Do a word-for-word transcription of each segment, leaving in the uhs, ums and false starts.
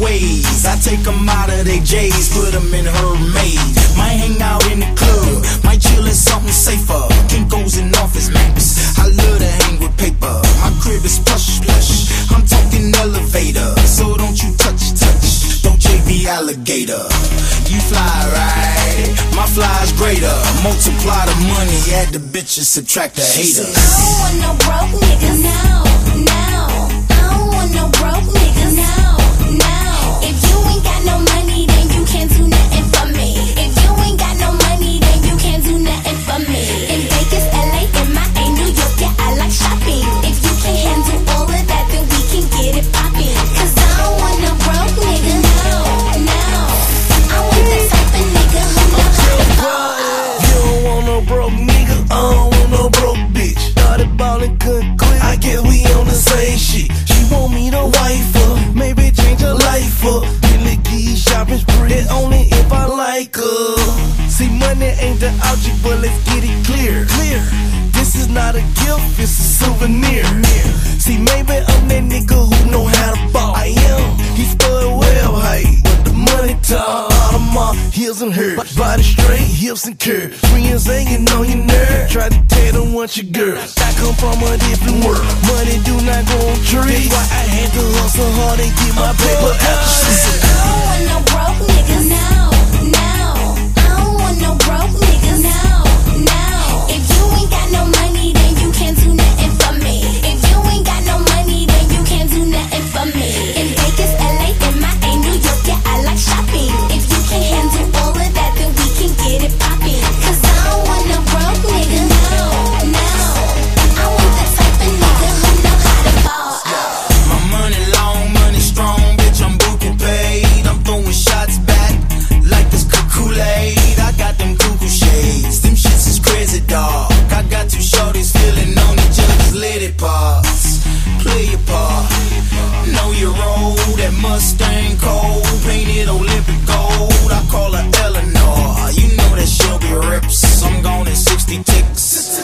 ways. I take them out of their J's, put them in her maze. Might hang out in the club, might chill in something safer. Kinko's in office max, I love to hang with paper. My crib is plush, plush, I'm talking elevator. So don't you touch, touch, don't J B alligator. You fly right, my fly's greater. Multiply the money, add the bitches, subtract the haters. I don't want no broke niggas now, now. I don't want no broke niggas now, now. If you ain't got no money, then you can't do nothing for me. If you ain't got no money, then you can't do nothing for me. In Vegas, L A, M I A, New York, yeah, I like shopping. If you can't handle all of that, then we can get it poppin'. Cause I don't want no broke nigga now, now. I want that type of nigga who know how to ball. You don't want no broke nigga, I don't want no broke bitch. Started ballin', couldn't quit, I guess we on the same shit. She want me to wife her, maybe change her life up. Really give shopping spree, and only if I like her. See, money ain't the object, but let's get it clear. Clear. This is not a gift, it's a souvenir. See, maybe I'm that nigga who know how to ball. I am, he spoiled well, hey, but the money talk. All of my heels and hers, body straight, hips and curves. Friends hanging on your nerve, try to tell them what your girl. I come from a different world, money do not go on trees. That's why I had to hustle hard and get my paper out the street. I don't want no broke niggas now, now. I don't want no broke niggas now, now. If you ain't got no money, then you can't do nothing for me. If you ain't got no money, then you can't do nothing for me. In Vegas, L A, M I A, New York, yeah, I like shopping. If you can't handle all of that, then we can get it poppin'. Cause I don't want no broke nigga now, now. I want that type of nigga who know how to ball out. My money long, money strong, bitch, I'm booking paid. I'm throwing shots back like it's Kool-Aid. I got them cuckoo shades, them shits is crazy, dog. I got two shorties feeling on each other's lady parts. Play your part, know your role. That Mustang cold, painted Olympic gold. I call her Eleanor, you know that she'll be rips. I'm gone in sixty ticks,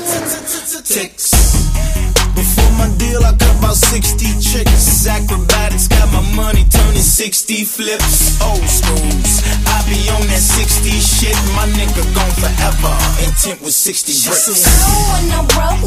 ticks. Before my deal, I cut about sixty chicks. Acrobatics got my money turning sixty flips. Old schools, I be on that sixty shit. My nigga gone forever, intent with sixty bricks. I don't want no broke